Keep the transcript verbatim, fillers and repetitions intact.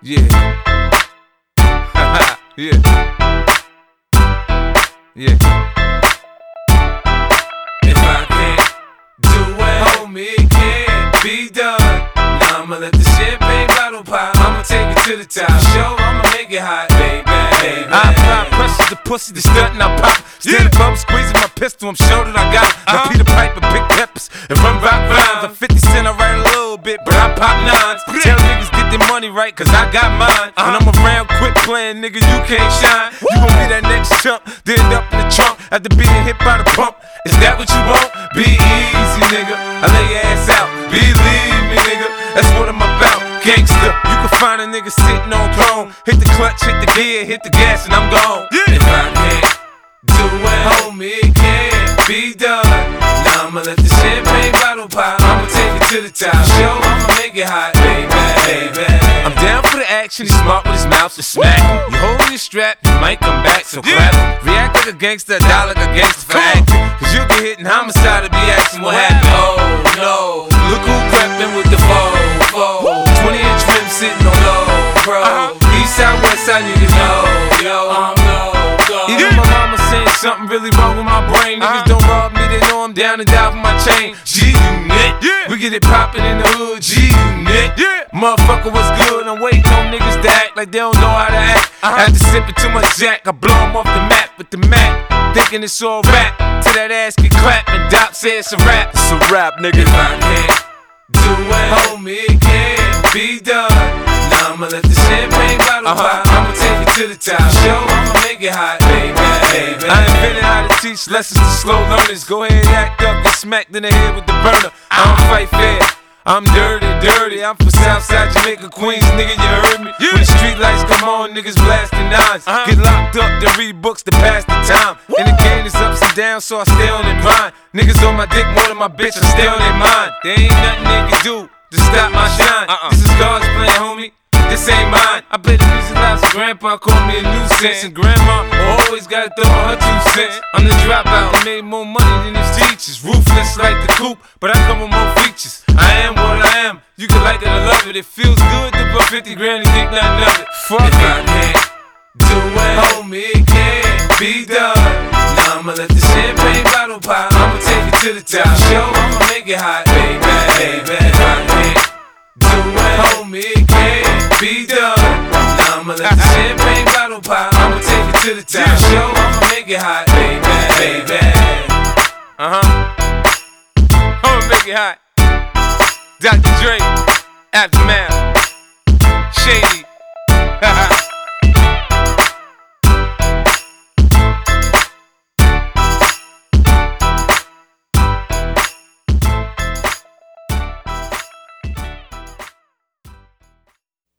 Yeah. Yeah. Yeah. If I can't do it, homie, it can't be done. Now I'ma let the champagne bottle pop. I'ma take it to the top. Show, I'ma make it hot, baby. baby. I apply pressure to pussy, the stunt and I pop. Stand above, squeezing my pistol, I'm sure that I got it. Now Peter Piper, big peppers, and run rock rhymes. I'm fifty cent, I write a little bit, but I pop nines. Tell niggas get their money right, cause I got mine. When I'm around, quit playing, nigga, you can't shine. You gon' be that next chump, then end up in the trunk after being hit by the pump. Is that what you want? Be easy, nigga. I lay your ass out. Believe me, nigga. That's what I'm about. Gangsta. You can find a nigga sitting on throne. Hit the clutch, hit the gear, hit the gas, and I'm gone. Yeah. If I can't do it, homie, it can't be done. Now I'ma let the champagne bottle pop. I'ma take it to the top. Show, I'ma make it hot, baby, baby. I'm down for the action. He's smart with his mouth to smack. You holding your strap, you might come back, so clap. React like a gangster, die like a gangster for acting. Cause you'll get hit in homicide to be asking what happened. Oh no, look who creepin' with the foe, foe. twenty inch rim sitting on low, bro. East side, west side, niggas know, yo, I'm low, go. Even my mama saying something really wrong with my brain. Niggas don't rob me, they know I'm down and die for my chain. G-Unit, yeah. We get it poppin' in the hood, G-Unit, yeah. Motherfucker, what's good? I'm waiting on niggas to act like they don't know how to act. Uh-huh. After sipping too much Jack, I blow them off the map with the Mac. Thinking it's all rap, till that ass get clapped and Doc says it's a rap. It's a rap, nigga. If I can't do it, homie, it can't be done. Now I'ma let the champagne bottle uh-huh. pop. I'ma take it to the top. Show, I'ma make it hot, baby, baby. I invented how to teach lessons to slow learners. Go ahead, act up, get smacked in the head with the burner. I don't fight fair. I'm dirty, dirty. I'm from Southside Jamaica, Queens, nigga, you heard me? Yeah. When the street lights come on, niggas blasting nines. Uh-huh. Get locked up, then read books to pass the time. Woo. And the game is ups and downs, so I stay on their grind. Niggas on my dick more than my bitch, I stay on their mind. There ain't nothing they can do to stop my shine. Uh-uh. This is God's plan, homie. This ain't mine. I bet the music loud, so grandpa called me a nuisance. And grandma always gotta throw her two cents. I'm the dropout that made more money than his teachers. Ruthless like the coupe, but I come with more features. I am what I am. You can like it or love it. It feels good to put fifty grand and think nothing of it. Fuck if it. I can't do it, homie, it can't be done. Now I'ma let the champagne bottle pop. I'ma take it to the top. Show, I'ma make it hot, baby, baby. If I can't do it, homie, it can't be done. Now I'ma let the champagne bottle pop. I'ma take it to the top. Show, I'ma make it hot, baby, baby. Uh huh. I'ma make it hot. Doctor Dre, Aftermath.